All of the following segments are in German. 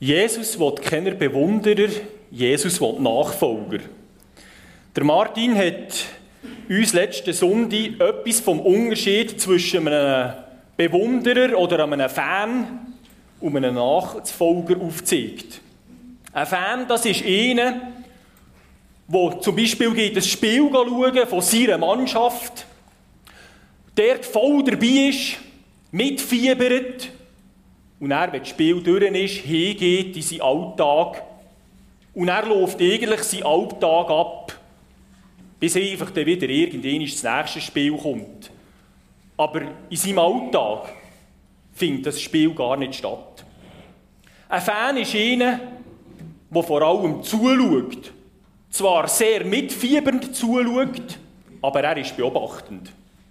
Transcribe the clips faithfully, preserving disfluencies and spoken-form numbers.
Jesus will keine Bewunderer, Jesus will Nachfolger. Der Martin hat uns letzten Sonntag etwas vom Unterschied zwischen einem Bewunderer oder einem Fan und einem Nachfolger aufgezeigt. Ein Fan, das ist einer, der zum Beispiel geht das Spiel schauen von seiner Mannschaft, der voll dabei ist, mitfiebert und er, wenn das Spiel durch ist, hingeht in seinen Alltag und er läuft eigentlich seinen Alltag ab, bis er einfach dann wieder irgendwann ins nächste Spiel kommt. Aber in seinem Alltag findet das Spiel gar nicht statt. Ein Fan ist einer, der vor allem zuschaut. Zwar sehr mitfiebernd zuschaut, aber er ist beobachtend.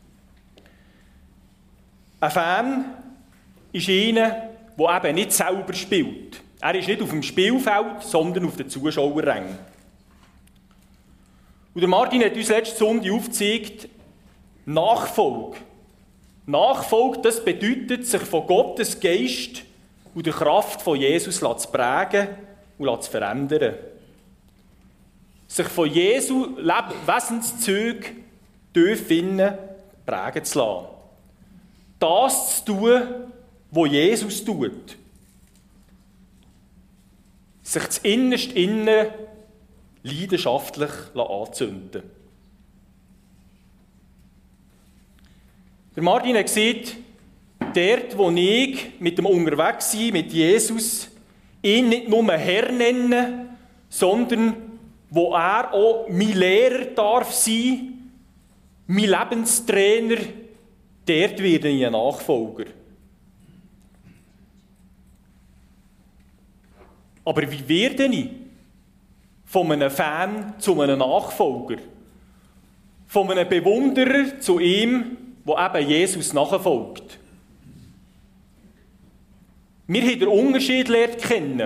Ein Fan ist einer, der eben nicht selber spielt. Er ist nicht auf dem Spielfeld, sondern auf den Zuschauerrängen. Und der Martin hat uns letzte Sonntag aufgezeigt, Nachfolge. Nachfolge, das bedeutet, sich von Gottes Geist und der Kraft von Jesus zu prägen und zu verändern. Sich von Jesu Wesenszügen tief innen prägen zu lassen. Das zu tun, was Jesus tut. Sich das innerste Innen leidenschaftlich anzünden. Der Martin hat gesagt, dort, wo ich mit dem Unterwegssein mit Jesus ihn nicht nur Herr nenne, sondern wo er auch mein Lehrer darf sein, mein Lebenstrainer, dort werde ich ein Nachfolger. Aber wie werde ich von einem Fan zu einem Nachfolger? Von einem Bewunderer zu ihm, der eben Jesus nachfolgt? Wir haben den Unterschied gelernt kennen.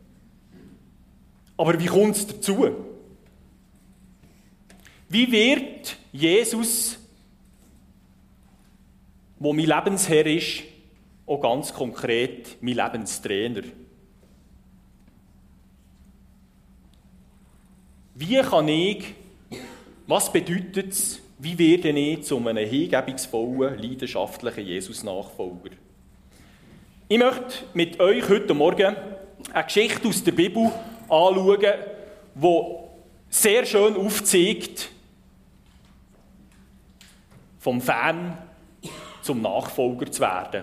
Aber wie kommt es dazu? Wie wird Jesus, der mein Lebensherr ist, auch ganz konkret mein Lebenstrainer? Wie kann ich, was bedeutet es, wie werde ich zu einem hingebungsvollen, leidenschaftlichen Jesus-Nachfolger? Ich möchte mit euch heute Morgen eine Geschichte aus der Bibel anschauen, die sehr schön aufzeigt, vom Fan zum Nachfolger zu werden.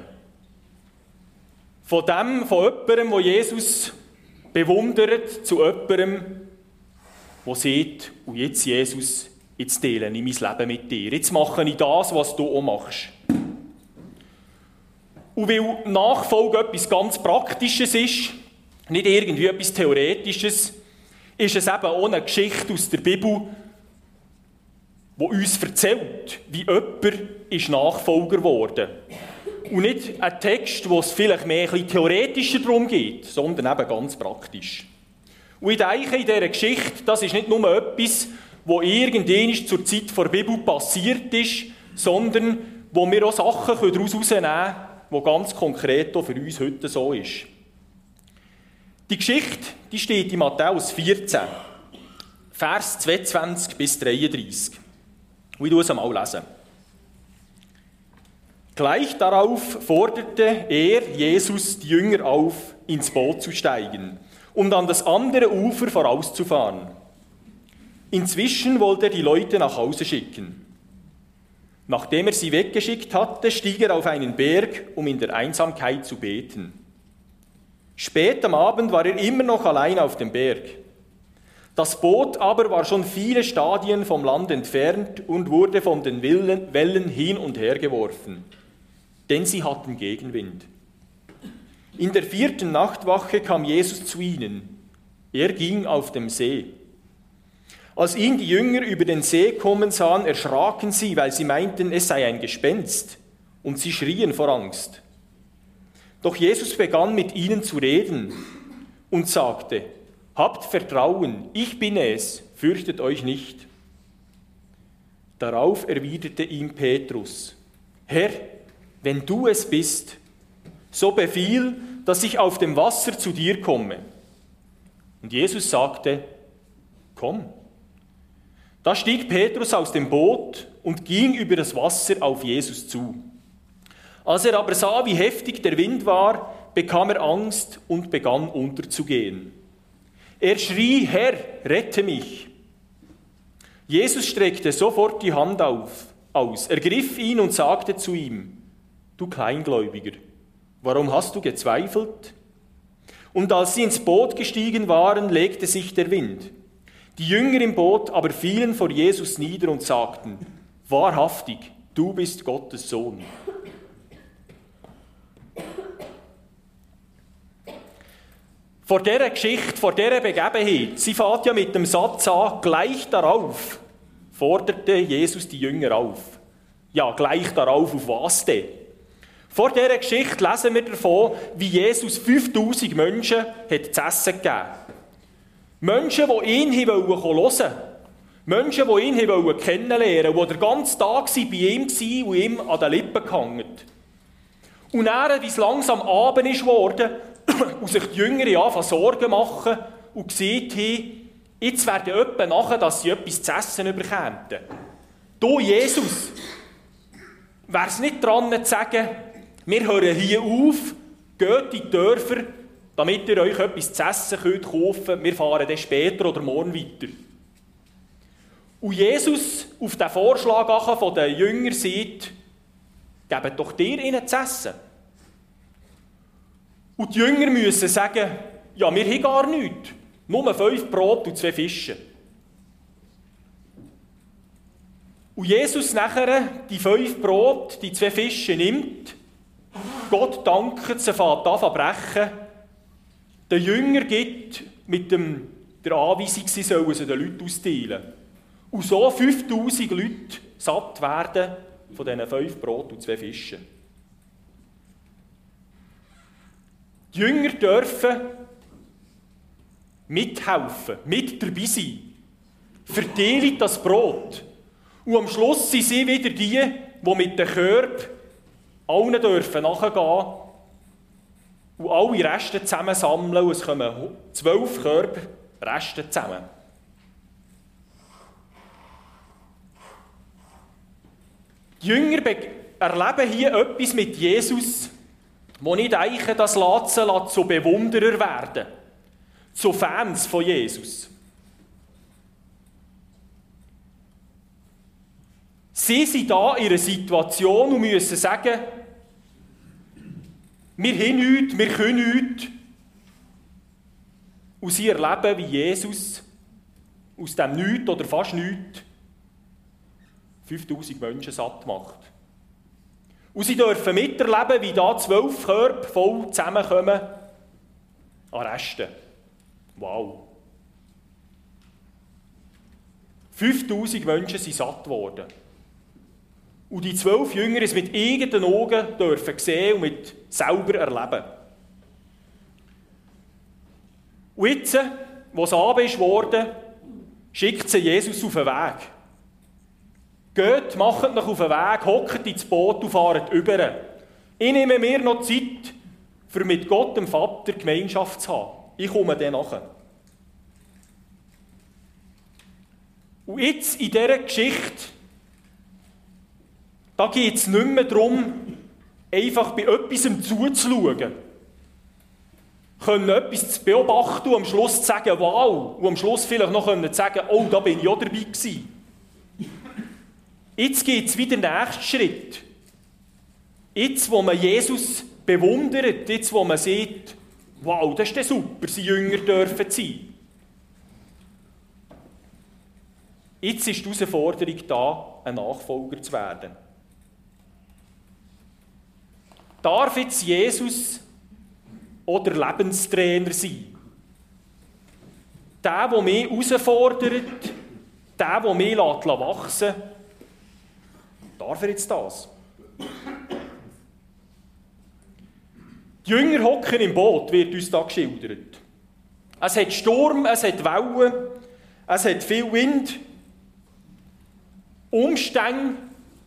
Von dem, von jemandem, der Jesus bewundert, zu jemandem, der sagt, und jetzt Jesus, jetzt teile ich mein Leben mit dir. Jetzt mache ich das, was du auch machst. Und weil Nachfolge etwas ganz Praktisches ist, nicht irgendwie etwas Theoretisches, ist es eben auch eine Geschichte aus der Bibel, die uns erzählt, wie jemand ist Nachfolger geworden. Und nicht ein Text, wo es vielleicht mehr ein bisschen theoretischer darum geht, sondern eben ganz praktisch. Und ich denke, in dieser Geschichte, das ist nicht nur etwas, was irgendwann zur Zeit der Bibel passiert ist, sondern wo wir auch Sachen daraus herausnehmen können, die ganz konkret auch für uns heute so ist. Die Geschichte, die steht in Matthäus vierzehn, Vers zweiundzwanzig bis dreiunddreißig. Und ich lese es einmal lesen. Gleich darauf forderte er, Jesus, die Jünger auf, ins Boot zu steigen, um an das andere Ufer vorauszufahren. Inzwischen wollte er die Leute nach Hause schicken. Nachdem er sie weggeschickt hatte, stieg er auf einen Berg, um in der Einsamkeit zu beten. Spät am Abend war er immer noch allein auf dem Berg. Das Boot aber war schon viele Stadien vom Land entfernt und wurde von den Wellen hin und her geworfen, denn sie hatten Gegenwind. In der vierten Nachtwache kam Jesus zu ihnen. Er ging auf dem See. Als ihn die Jünger über den See kommen sahen, erschraken sie, weil sie meinten, es sei ein Gespenst, und sie schrien vor Angst. Doch Jesus begann mit ihnen zu reden und sagte, habt Vertrauen, ich bin es, fürchtet euch nicht. Darauf erwiderte ihm Petrus, Herr, wenn du es bist, so befiehl, dass ich auf dem Wasser zu dir komme. Und Jesus sagte, komm. Da stieg Petrus aus dem Boot und ging über das Wasser auf Jesus zu. Als er aber sah, wie heftig der Wind war, bekam er Angst und begann unterzugehen. Er schrie, Herr, rette mich. Jesus streckte sofort die Hand auf, aus, ergriff ihn und sagte zu ihm, du Kleingläubiger, warum hast du gezweifelt? Und als sie ins Boot gestiegen waren, legte sich der Wind. Die Jünger im Boot aber fielen vor Jesus nieder und sagten, wahrhaftig, du bist Gottes Sohn. Vor dieser Geschichte, vor dieser Begebenheit, sie fährt ja mit dem Satz an, gleich darauf forderte Jesus die Jünger auf. Ja, gleich darauf, auf was denn? Vor dieser Geschichte lesen wir davon, wie Jesus fünftausend Menschen hat zu essen gegeben. Menschen, die ihn hören wollten. Menschen, die ihn kennenlernen wollten, die den ganzen Tag bei ihm waren und ihm an den Lippen gehangen. Und dann, wie es langsam Abend ist geworden, und sich die Jünger anfangen Sorgen machen und gesehen haben, jetzt werden etwa nachher, dass sie etwas zu essen bekämen. Du, Jesus, wäre es nicht dran zu sagen, wir hören hier auf, geht in die Dörfer, damit ihr euch etwas zu essen könnt kaufen, wir fahren dann später oder morgen weiter. Und Jesus auf den Vorschlag von den Jüngern sagt, gebt doch dir ihnen zu essen. Und die Jünger müssen sagen, ja, wir haben gar nichts, nur fünf Brot und zwei Fische. Und Jesus nachher die fünf Brot, die zwei Fische nimmt, Gott dankt, sie fängt an zu brechen, den Jünger gibt mit dem, der Anweisung, sie sollen sie den Leuten austeilen. Und so fünftausend Leute satt werden von diesen fünf Brot und zwei Fischen. Die Jünger dürfen mithelfen, mit dabei sein. Verteilen das Brot. Und am Schluss sind sie wieder die, die mit den Körben allen dürfen nachgehen und alle Reste zusammensammeln. Und es kommen zwölf Körbe Reste zusammen. Die Jünger erleben hier etwas mit Jesus, wo ich denke, das lässt sie zu Bewunderer werden, zu Fans von Jesus. Sie sind da in einer Situation und müssen sagen, wir haben nichts, wir können nichts. Und sie erleben, wie Jesus aus dem Nichts oder fast nichts fünftausend Menschen satt macht. Und sie dürfen miterleben, wie da zwölf Körbe voll zusammenkommen an Resten. Wow. fünftausend Menschen sind satt geworden. Und die zwölf Jünger es mit eigenen Augen dürfen sehen und mit selber erleben. Und jetzt, wo es Abend ist geworden, schickt sie Jesus auf den Weg. Geht, macht euch auf den Weg, hockt ins Boot und fahrt über. Ich nehme mir noch Zeit, für mit Gott, dem Vater, Gemeinschaft zu haben. Ich komme dann nachher. Und jetzt in dieser Geschichte, da geht es nicht mehr darum, einfach bei etwas zuzuschauen. Können etwas zu beobachten und am Schluss zu sagen, wow, und am Schluss vielleicht noch zu sagen, oh, da bin ich auch dabei gewesen. Jetzt geht es wieder den nächsten Schritt. Jetzt, wo man Jesus bewundert, jetzt, wo man sieht, wow, das ist ja super, sie Jünger dürfen sein. Jetzt ist die Herausforderung da, ein Nachfolger zu werden. Darf jetzt Jesus oder Lebenstrainer sein? Der, der mich herausfordert, der, der mich wachsen lässt, darf er jetzt das? Die Jünger hocken im Boot, wird uns da geschildert. Es hat Sturm, es hat Wellen, es hat viel Wind, Umstände,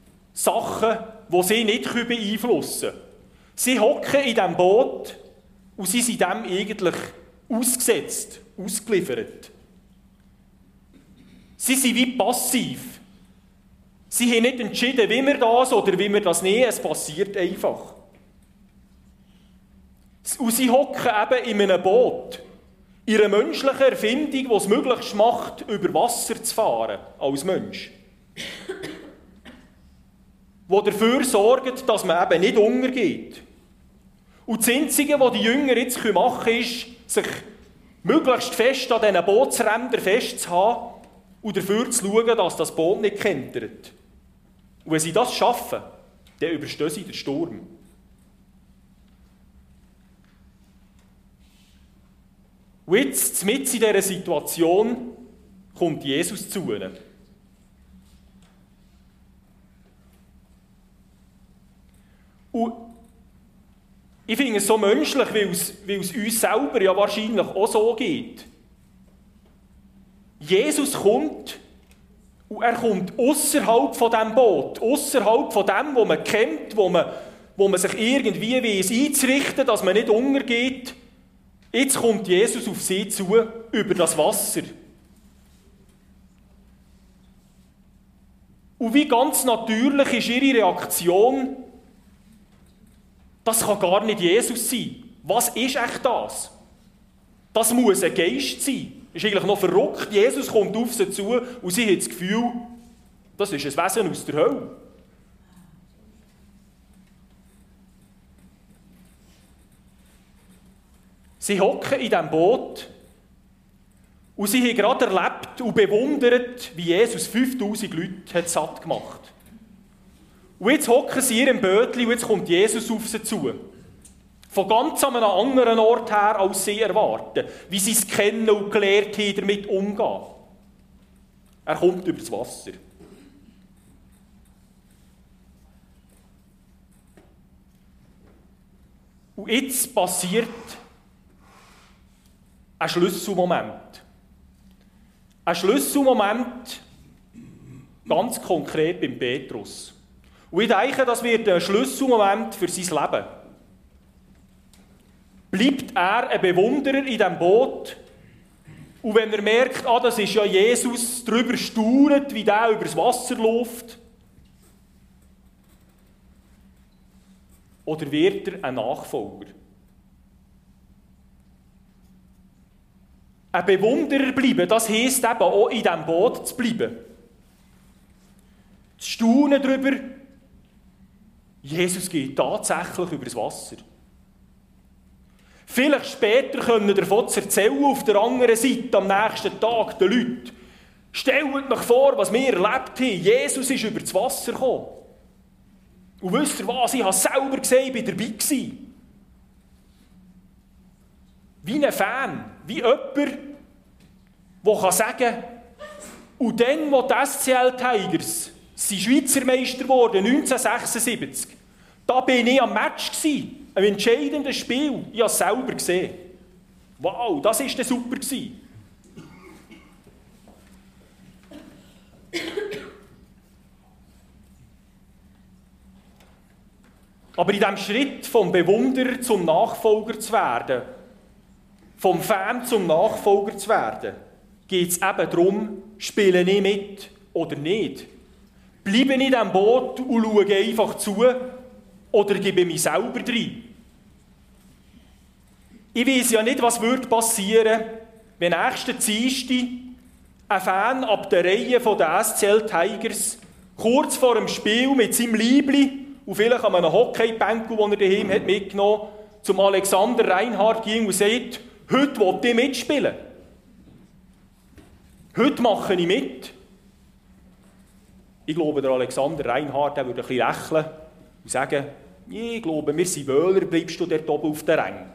Sachen, die sie nicht beeinflussen können. Sie hocken in diesem Boot Und sie sind dem eigentlich ausgesetzt, ausgeliefert. Sie sind wie passiv. Sie haben nicht entschieden, wie wir das oder wie wir das nicht. Es passiert einfach. Und sie hocken eben in einem Boot. In einer menschlichen Erfindung, die es möglich macht, über Wasser zu fahren, als Mensch. Die dafür sorgt, dass man eben nicht untergeht. Und das Einzige, was die Jünger jetzt machen können, ist, sich möglichst fest an diesen Bootsrändern festzuhalten und dafür zu schauen, dass das Boot nicht kentert. Und wenn sie das schaffen, dann überstehen sie den Sturm. Und jetzt, mitten in dieser Situation, kommt Jesus zu ihnen. Und ich finde es so menschlich, weil es, weil es uns selber ja wahrscheinlich auch so geht. Jesus kommt und er kommt ausserhalb von diesem Boot, ausserhalb von dem, wo man kennt, wo man, wo man sich irgendwie weiss, einzurichten, dass man nicht untergeht. Jetzt kommt Jesus auf sie zu, über das Wasser. Und wie ganz natürlich ist ihre Reaktion, das kann gar nicht Jesus sein. Was ist echt das? Das muss ein Geist sein. Ist eigentlich noch verrückt. Jesus kommt auf sie zu und sie hat das Gefühl, das ist ein Wesen aus der Hölle. Sie hocken in diesem Boot und sie haben gerade erlebt und bewundert, wie Jesus fünftausend Leute hat satt gemacht hat. Und jetzt hocken sie in ihrem Bötchen und jetzt kommt Jesus auf sie zu. Von ganz an einem anderen Ort her, als sie erwarten. Wie sie es kennen und gelernt haben, damit umzugehen. Er kommt über das Wasser. Und jetzt passiert ein Schlüsselmoment. Ein Schlüsselmoment, ganz konkret beim Petrus. Und ich denke, das wird ein Schlüsselmoment für sein Leben. Bleibt er ein Bewunderer in diesem Boot? Und wenn er merkt, ah, das ist ja Jesus, darüber staunet, wie der übers Wasser läuft? Oder wird er ein Nachfolger? Ein Bewunderer bleiben, das heisst eben auch in diesem Boot zu bleiben. Zu staunen darüber, Jesus geht tatsächlich übers Wasser. Vielleicht später können wir davon erzählen, auf der anderen Seite, am nächsten Tag, den Leuten. Stellt euch vor, was wir erlebt haben. Jesus ist über das Wasser gekommen. Und wisst ihr was? Ich habe es selber gesehen, ich war dabei gewesen. Wie ein Fan, wie jemand, der sagen kann, und dann, wo die S C L Tigers sind Schweizer Meister geworden, neunzehnhundertsechsundsiebzig, da war ich am Match gewesen. Ein entscheidendes Spiel. Ich habe es selber gesehen. Wow, das war dann super. Aber in diesem Schritt vom Bewunderer zum Nachfolger zu werden, vom Fan zum Nachfolger zu werden, geht es eben darum, spiele ich mit oder nicht. Bleibe ich in diesem Boot und schaue einfach zu, oder gebe mich selber rein? Ich weiss ja nicht, was würde passieren, wenn nächsten Dienstag ein Fan ab der Reihe der S C L Tigers kurz vor dem Spiel mit seinem Liebli und vielleicht an einem Hockeybänkel, den er daheim hat mitgenommen hat, zum Alexander Reinhardt ging und sagt, heute will ich mitspielen. Heute mache ich mit. Ich glaube, der Alexander Reinhardt der würde ein bisschen lächeln und sagen, ich glaube, wir sind Wöhler, bleibst du dort oben auf der Rang.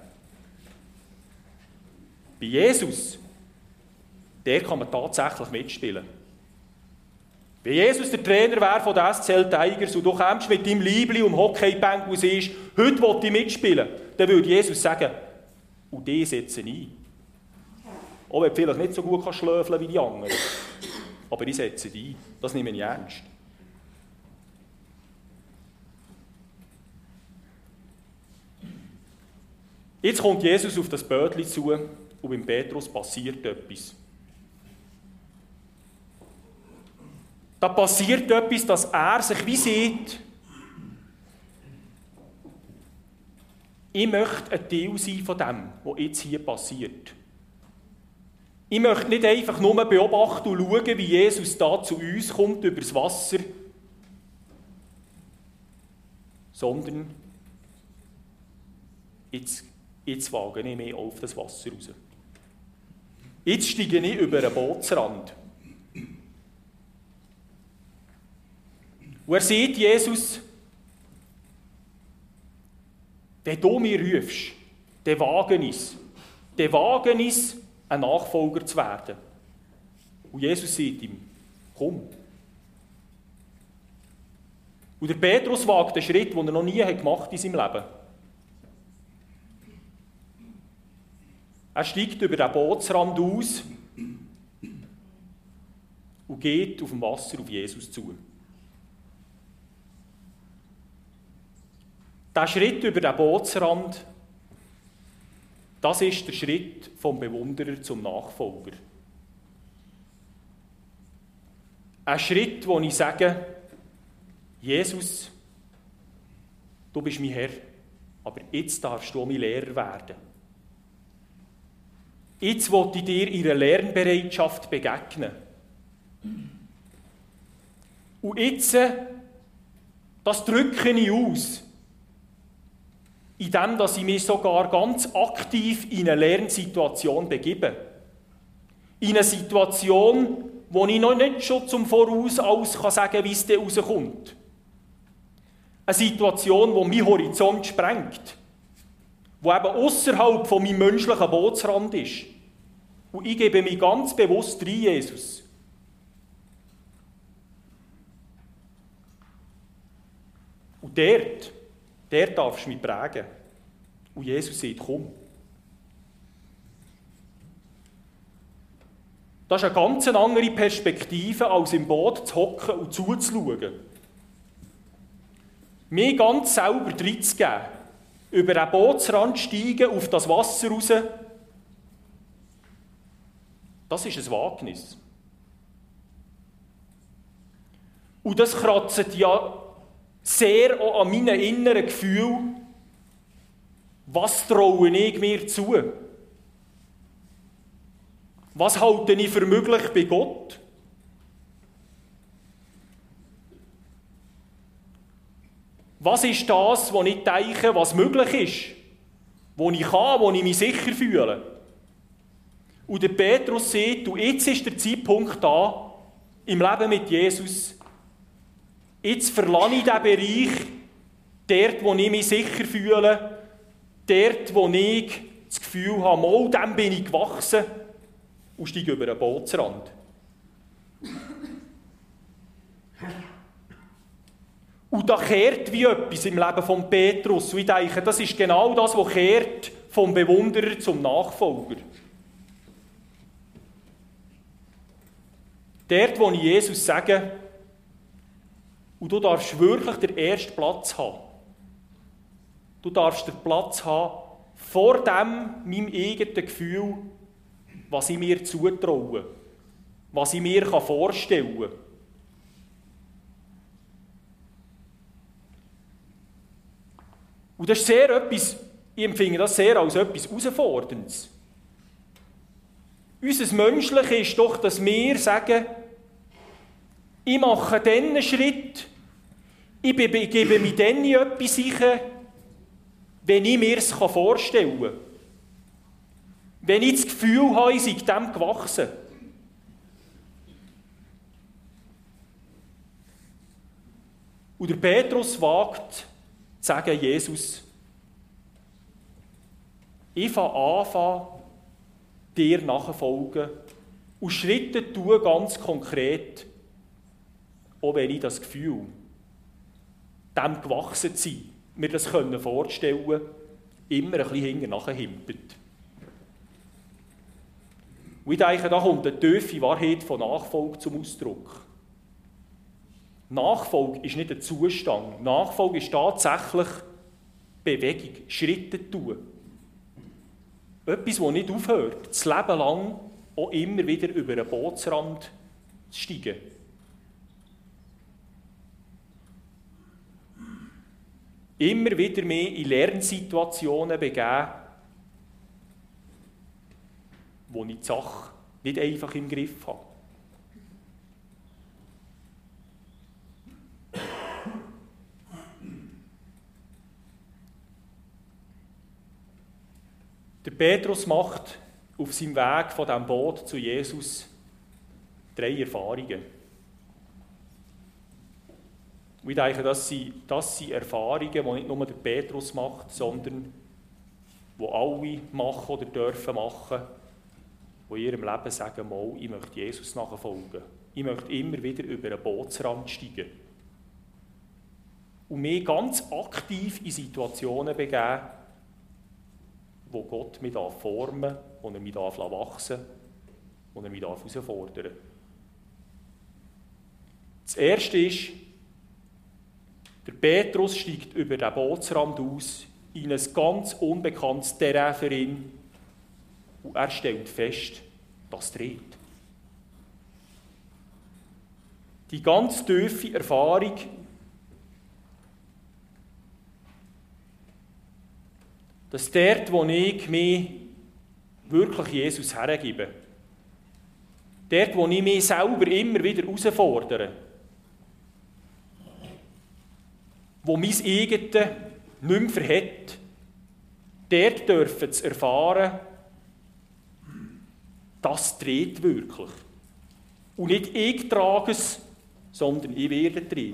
Bei Jesus, der kann man tatsächlich mitspielen. Wenn Jesus der Trainer wäre von der S C L Tigers und du kommst mit deinem Liebli um Hockeybänk und siehst, heute will ich mitspielen, dann würde Jesus sagen, und die setzen ein. Auch wenn du vielleicht nicht so gut kannst schlöfeln wie die anderen. Aber ich setze ein. Das nehme ich ernst. Jetzt kommt Jesus auf das Bötli zu und beim Petrus passiert etwas. Da passiert etwas, dass er sich wie sieht, ich möchte ein Teil sein von dem, was jetzt hier passiert. Ich möchte nicht einfach nur beobachten und schauen, wie Jesus da zu uns kommt, übers Wasser, sondern jetzt, jetzt wage ich mich auf das Wasser raus. Jetzt steige ich über einen Bootsrand. Und er sieht Jesus, wenn du mir rufst, dann wage ich es. Dann wage ich es, ein Nachfolger zu werden. Und Jesus sagt ihm, komm. Und der Petrus wagt einen Schritt, den er noch nie gemacht hat in seinem Leben. Er steigt über den Bootsrand aus und geht auf dem Wasser auf Jesus zu. Der Schritt über den Bootsrand, das ist der Schritt vom Bewunderer zum Nachfolger. Ein Schritt, wo ich sage, Jesus, du bist mein Herr, aber jetzt darfst du auch mein Lehrer werden. Jetzt will ich dir in einer Lernbereitschaft begegnen. Und jetzt, das drücke ich aus, indem dass ich mich sogar ganz aktiv in eine Lernsituation begebe. In eine Situation, wo ich noch nicht schon zum Voraus alles sagen kann, wie es dann rauskommt. Eine Situation, die meinen Horizont sprengt, die eben ausserhalb von meinem menschlichen Bootsrand ist. Und ich gebe mich ganz bewusst rein, Jesus. Und dort, dort darfst du mich prägen. Und Jesus sagt, komm. Das ist eine ganz andere Perspektive, als im Boot zu hocken und zuzuschauen. Mir ganz selber reinzugeben, über den Bootsrand steigen, auf das Wasser raus, das ist ein Wagnis. Und das kratzt ja sehr auch an meinen inneren Gefühlen. Was traue ich mir zu? Was halte ich für möglich bei Gott? Was ist das, was ich denke, was möglich ist? Wo ich kann, wo ich mich sicher fühle? Und der Petrus sagt, du, jetzt ist der Zeitpunkt da, im Leben mit Jesus, jetzt verlasse ich diesen Bereich, dort, wo ich mich sicher fühle, dort, wo ich das Gefühl habe, mal, dem bin ich gewachsen, und steige über einen Bootsrand. Und da kehrt wie etwas im Leben von Petrus. Und ich denke, das ist genau das, was kehrt vom Bewunderer zum Nachfolger. Dort, wo ich Jesus sage, und du darfst wirklich den ersten Platz haben. Du darfst den Platz haben, vor dem, meinem eigenen Gefühl, was ich mir zutraue, was ich mir vorstellen kann. Und das ist sehr etwas, ich empfinde das sehr als etwas Herausforderndes. Unser Menschliche ist doch, dass wir sagen, ich mache dann einen Schritt, ich gebe mir dann etwas sicher, wenn ich mir es vorstellen kann. Wenn ich das Gefühl habe, ich sei dem gewachsen. Und der Petrus wagt zu sagen, Jesus, ich fange an, dir nachfolgen und Schritte tun ganz konkret, auch wenn ich das Gefühl, dem gewachsen zu sein, mir das vorstellen können, immer ein bisschen hinten nachhimpelt. Und ich denke, da kommt eine tiefe Wahrheit von Nachfolge zum Ausdruck. Nachfolge ist nicht ein Zustand. Nachfolge ist tatsächlich Bewegung, Schritte tun. Etwas, das nicht aufhört, das Leben lang auch immer wieder über einen Bootsrand zu steigen. Immer wieder mehr in Lernsituationen begeben, wo ich die Sache nicht einfach im Griff habe. Der Petrus macht auf seinem Weg von diesem Boot zu Jesus drei Erfahrungen. Und ich denke, das sind, das sind Erfahrungen, die nicht nur der Petrus macht, sondern die alle machen oder dürfen machen, die in ihrem Leben sagen, mal, ich möchte Jesus nachfolgen. Ich möchte immer wieder über einen Bootsrand steigen. Und mich ganz aktiv in Situationen begeben, wo Gott mich formen darf, wo er mich wachsen darf, wo er mich herausfordern darf. Das Erste ist, der Petrus steigt über den Bootsrand aus in ein ganz unbekanntes Terrain für ihn und er stellt fest, dass es dreht. Die ganz tiefe Erfahrung, dass dort, wo ich mich wirklich Jesus hergebe, dort, wo ich mich selber immer wieder herausfordere, wo mein Eigenes nicht mehr verhält, dort dürfen zu erfahren, das dreht wirklich. Und nicht ich trage es, sondern ich werde dreht.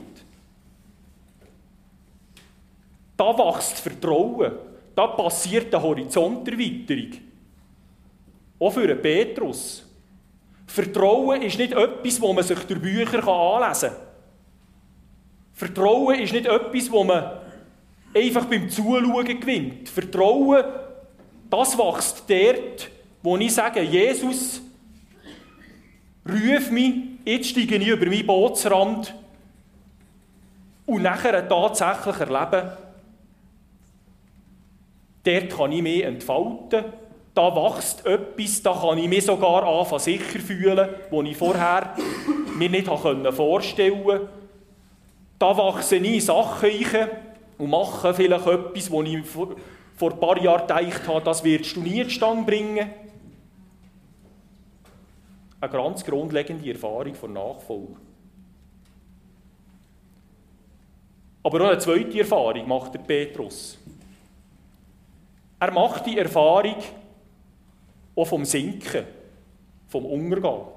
Da wächst Vertrauen. Da passiert eine Horizonterweiterung. Auch für einen Petrus. Vertrauen ist nicht etwas, das man sich durch Bücher anlesen kann. Vertrauen ist nicht etwas, das man einfach beim Zuschauen gewinnt. Vertrauen, das wächst dort, wo ich sage, Jesus, ruf mich, jetzt steige ich über meinen Bootsrand und nachher tatsächlich erleben, dort kann ich mich entfalten, da wächst etwas, da kann ich mich sogar anfangen sicher fühlen, wo ich vorher mir nicht vorstellen konnte. Da wachse ich in Sachen rein und mache vielleicht etwas, wo ich vor, vor ein paar Jahren gedacht habe, das wirst du nie zustande bringen. Eine ganz grundlegende Erfahrung von Nachfolge. Aber noch eine zweite Erfahrung macht der Petrus. Er macht die Erfahrung auch vom Sinken, vom Untergehen.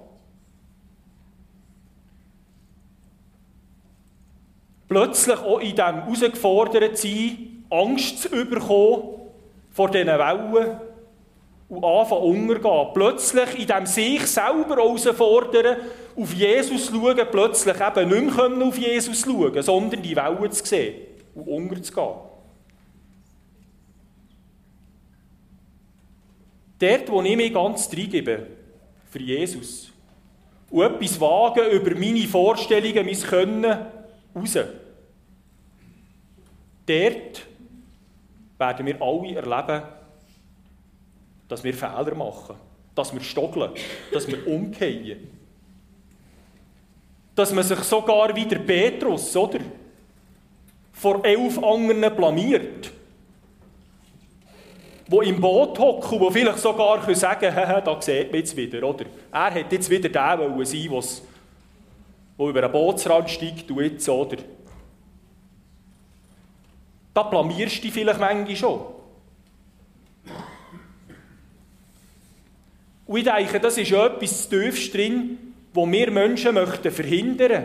Plötzlich auch in diesem herausgefordert sein, Angst zu bekommen vor diesen Wellen und anfangen untergehen. Plötzlich in diesem sich selber herausfordern, auf Jesus schauen, plötzlich eben nicht mehr auf Jesus schauen, sondern die Wellen zu sehen und unterzugehen. Dort, wo ich mich ganz reingebe, für Jesus, und etwas wagen über meine Vorstellungen, mein Können, raus. Dort werden wir alle erleben, dass wir Fehler machen, dass wir stockeln, dass wir umkehren. Dass man sich sogar wie der Petrus, oder? Vor elf anderen blamiert. Die im Boot hocken, die vielleicht sogar sagen können, haha, da sieht man jetzt wieder, oder? Er hätte jetzt wieder der wollen sein, der über einen Bootsrand steigt und jetzt, oder? Da blamierst du dich vielleicht manchmal schon. Und ich denke, das ist etwas tiefst drin, wo wir Menschen möchten verhindern,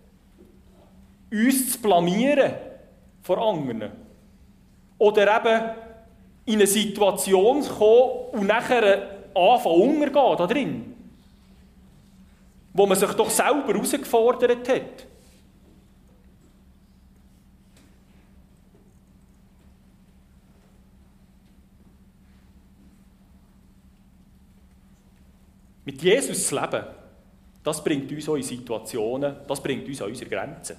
uns zu blamieren vor anderen. Oder eben in eine Situation zu kommen und nachher anfangen untergehen da drin. Wo man sich doch selber herausgefordert hat. Mit Jesus zu leben, das bringt uns auch in Situationen, das bringt uns an unsere Grenzen.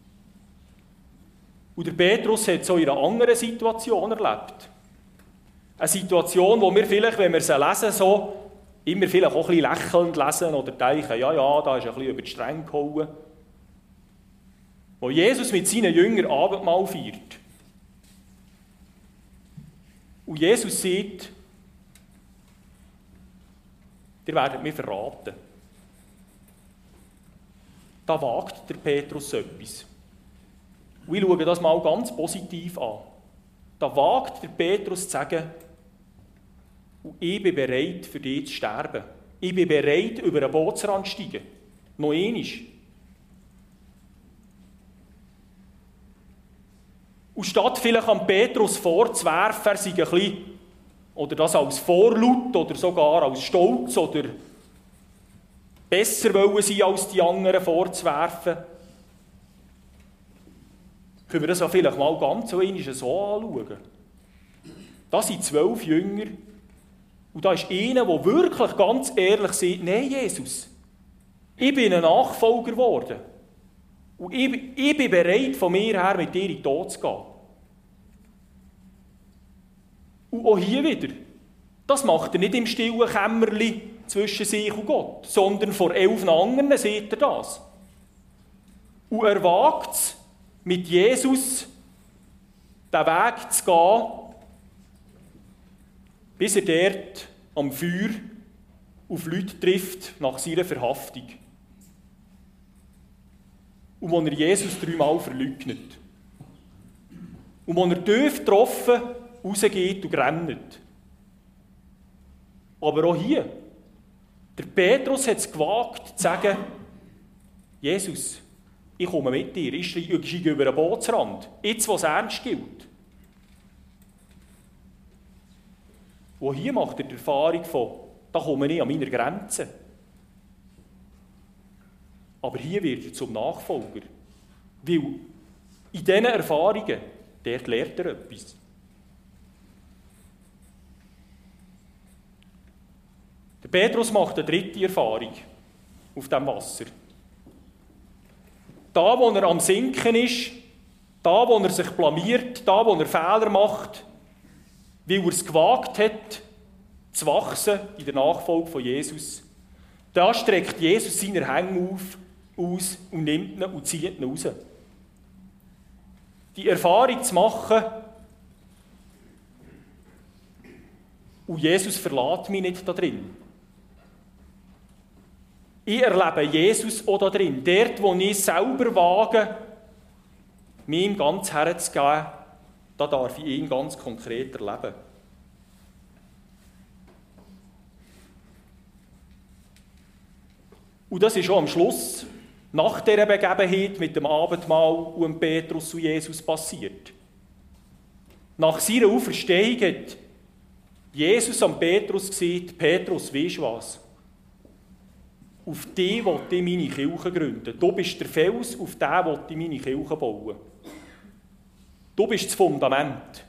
Und der Petrus hat es auch in einer anderen Situation erlebt. Eine Situation, wo wir vielleicht, wenn wir sie lesen, so immer vielleicht auch ein bisschen lächelnd lesen oder denken, ja, ja, da ist ein bisschen über die Stränge gehauen. Wo Jesus mit seinen Jüngern Abendmahl feiert. Und Jesus sagt, ihr werdet mich verraten. Da wagt der Petrus etwas. Und ich schaue das mal ganz positiv an. Da wagt der Petrus zu sagen, ich bin bereit, für dich zu sterben. Ich bin bereit, über einen Bootsrand zu steigen. Noch einmal. Und statt vielleicht an Petrus vorzuwerfen, er sei ein bisschen, oder das als Vorlaut oder sogar als Stolz oder besser wollen sein als die anderen vorzuwerfen, können wir das ja vielleicht mal ganz so einmal so anschauen. Das sind zwölf Jünger und da ist einer, der wirklich ganz ehrlich sagt, nein, Jesus, ich bin ein Nachfolger geworden und ich, ich bin bereit, von mir her mit dir in den Tod zu gehen. Und auch hier wieder, das macht er nicht im stillen Kämmerli zwischen sich und Gott, sondern vor elf anderen sieht er das. Und er wagt es, mit Jesus den Weg zu gehen, bis er dort am Feuer auf Leute trifft nach seiner Verhaftung. Und wo er Jesus dreimal verleugnet. Und wo er tief getroffen rausgeht und rennt. Aber auch hier, der Petrus hat es gewagt, zu sagen, Jesus, ich komme mit dir, ich steige über einen Bootsrand, jetzt, wo es ernst gilt. Und hier macht er die Erfahrung von, da komme ich an meine Grenzen. Aber hier wird er zum Nachfolger. Weil in diesen Erfahrungen, dort lernt er etwas. Der Petrus macht eine dritte Erfahrung auf dem Wasser. Da, wo er am Sinken ist, da, wo er sich blamiert, da, wo er Fehler macht, weil er es gewagt hat, zu wachsen in der Nachfolge von Jesus, da streckt Jesus seine Hände auf, aus und nimmt ihn und zieht ihn raus. Die Erfahrung zu machen, und Jesus verlässt mich nicht da drin. Ich erlebe Jesus auch da drin. Dort, wo ich selber wage, mir ihm ganz herzugeben, da darf ich ihn ganz konkret erleben. Und das ist auch am Schluss, nach dieser Begebenheit mit dem Abendmahl und Petrus und Jesus passiert. Nach seiner Auferstehung hat Jesus an Petrus gesagt, Petrus, weisst du was? Auf dich will ich meine Kirche gründen. Du bist der Fels, auf den will ich meine Kirche bauen. Du bist das Fundament.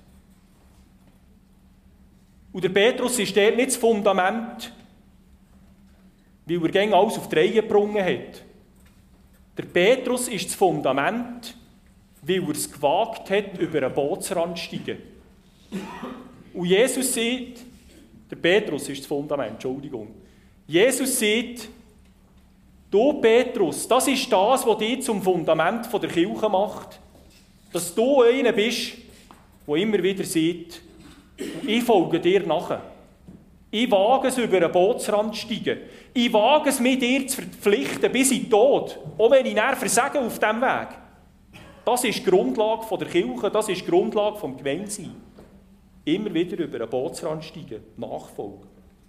Und der Petrus ist dort nicht das Fundament, weil er gegen alles auf die Reihe gebrungen hat. Der Petrus ist das Fundament, weil er es gewagt hat, über einen Bootsrand zu steigen. Und Jesus sagt, der Petrus ist das Fundament, Entschuldigung. Jesus sagt, du Petrus, das ist das, was dich zum Fundament der Kirche macht, dass du einer bist, der immer wieder sagt, ich folge dir nachher. Ich wage es, über einen Bootsrand zu steigen. Ich wage es, mit dir zu verpflichten, bis in den Tod, auch wenn ich nachher versage auf diesem Weg. Das ist die Grundlage der Kirche, das ist die Grundlage des Gemeinseins. Immer wieder über einen Bootsrand steigen, Nachfolge.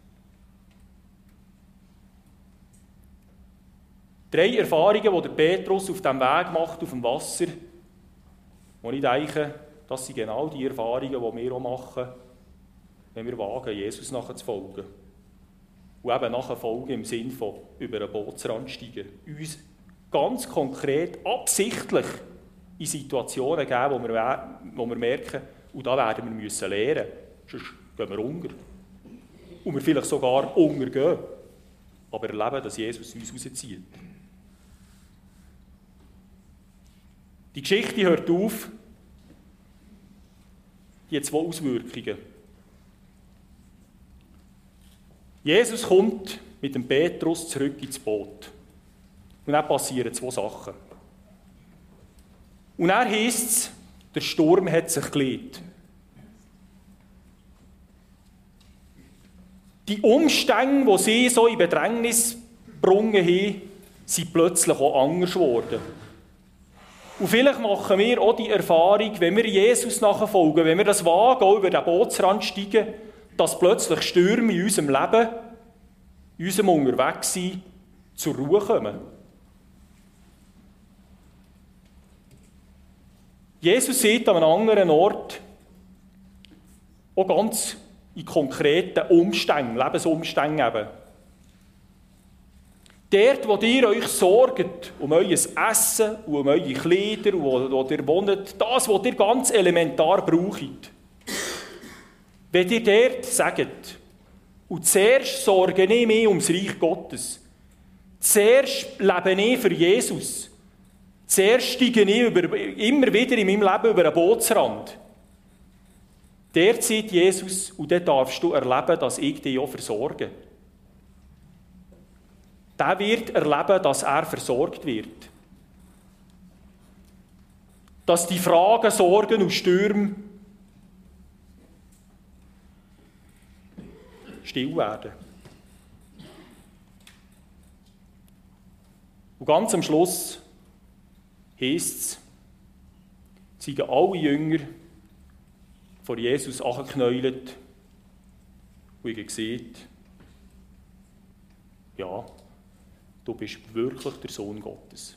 Drei Erfahrungen, die der Petrus auf diesem Weg macht, auf dem Wasser, wo ich denke, das sind genau die Erfahrungen, die wir auch machen, wenn wir wagen, Jesus nachzufolgen. Und eben nachfolgen im Sinn von über einen Bootsrand steigen. Uns ganz konkret, absichtlich in Situationen geben, wo wir, wo wir merken, und da werden wir müssen lernen, sonst gehen wir unter. Und wir vielleicht sogar untergehen, aber erleben, dass Jesus uns rauszieht. Die Geschichte hört auf, die hat zwei Auswirkungen. Jesus kommt mit dem Petrus zurück ins Boot. Und dann passieren zwei Sachen. Und dann heisst es, der Sturm hat sich gelegt. Die Umstände, die sie so in Bedrängnis gebracht haben, sind plötzlich auch anders geworden. Und vielleicht machen wir auch die Erfahrung, wenn wir Jesus nachfolgen, wenn wir das wagen, auch über den Bootsrand steigen, dass plötzlich Stürme in unserem Leben, in unserem Unterwegssein zur Ruhe kommen. Jesus sieht an einem anderen Ort auch ganz in konkreten Umständen, Lebensumständen eben. Dort, wo ihr euch sorgt um euer Essen und um eure Kleider, wo, wo ihr wohnt, das, was ihr ganz elementar braucht. Wenn ihr dort sagt, und zuerst sorge ich mich ums Reich Gottes, zuerst lebe ich für Jesus, zuerst steige ich über, immer wieder in meinem Leben über einen Bootsrand. Dort sieht Jesus, und dort darfst du erleben, dass ich dich auch versorge. Der wird erleben, dass er versorgt wird. Dass die Fragen, Sorgen und Stürme still werden. Und ganz am Schluss heisst es, zeigen alle Jünger vor Jesus angeknäult und ihr seht, ja, du bist wirklich der Sohn Gottes.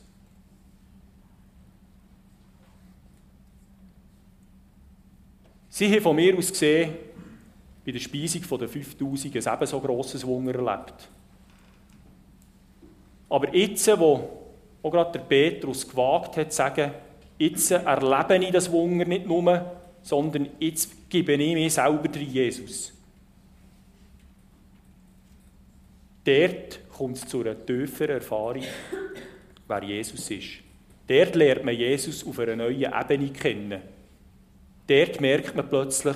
Sie haben von mir aus gesehen, bei der Speisung der fünftausend ein ebenso grosses Wunder erlebt. Aber jetzt, wo auch gerade der Petrus gewagt hat, zu sagen, jetzt erlebe ich das Wunder nicht nur, sondern jetzt gebe ich mich selber drin, Jesus. Dort kommt es zu einer tieferen Erfahrung, wer Jesus ist. Dort lernt man Jesus auf einer neuen Ebene kennen. Dort merkt man plötzlich,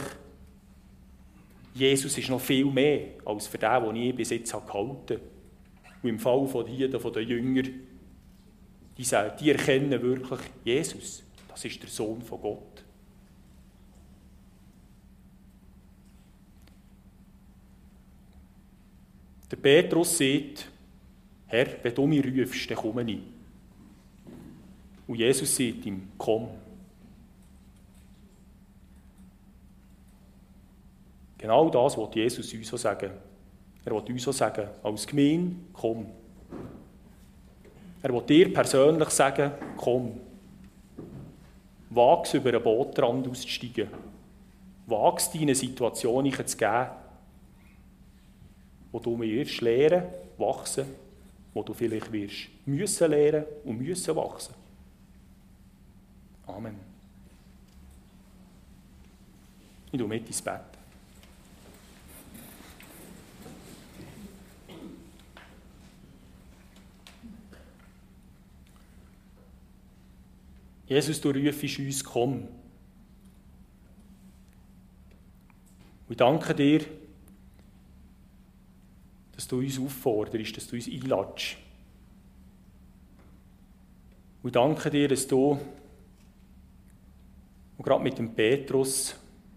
Jesus ist noch viel mehr als für den, den ich bis jetzt gehalten habe. Und im Fall von den, von den Jüngern, die, sagen, die erkennen wirklich, Jesus, das ist der Sohn von Gott. Der Petrus sagt, Herr, wenn du mich rufst, dann komme ich. Und Jesus sagt ihm, komm. Genau das will Jesus uns auch sagen. Er will uns auch sagen, als Gemeinde, komm. Er will dir persönlich sagen, komm. Wag es, über einen Bootrand auszusteigen. Wag es, dir eine Situation zu geben, wo du wirst lernen, wachsen, wo du vielleicht wirst müssen lernen und müssen wachsen. Amen. Ich gehe mit ins Bett. Jesus, du rufst uns, komm. Und ich danke dir, dass du uns aufforderst, dass du uns einladest. Und ich danke dir, dass du, und gerade mit dem Petrus,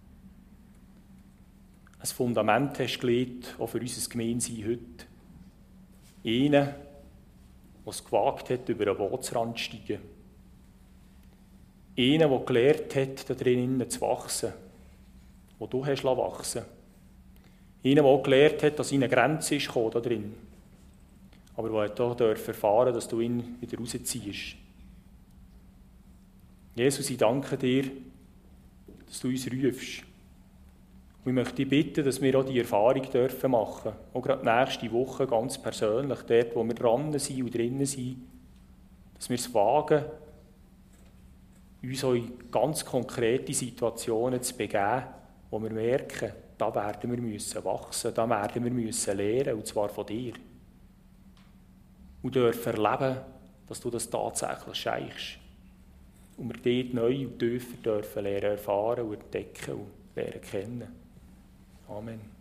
ein Fundament hast gelegt, auch für unser Gemeinsein heute. Einen, der es gewagt hat, über einen Bootsrand zu steigen. Einen, der gelernt hat, da drinnen zu wachsen, wo du hast wachsen lassen. Einen, der auch gelernt hat, dass eine Grenze ist gekommen, da drin. Aber der auch erfahren, dass du ihn wieder rausziehst. Jesus, ich danke dir, dass du uns rufst. Und ich möchte dich bitten, dass wir auch die Erfahrung dürfen machen. Auch gerade nächste Woche ganz persönlich, dort, wo wir dran sind und drinnen sind, dass wir es wagen, uns auch in ganz konkrete Situationen zu begeben, wo wir merken, da werden wir müssen wachsen, da werden wir müssen lernen, und zwar von dir. Und dürfen erleben, dass du das tatsächlich schenkst. Und wir dort neu und tiefer dürfen lernen, erfahren und entdecken und lernen kennen. Amen.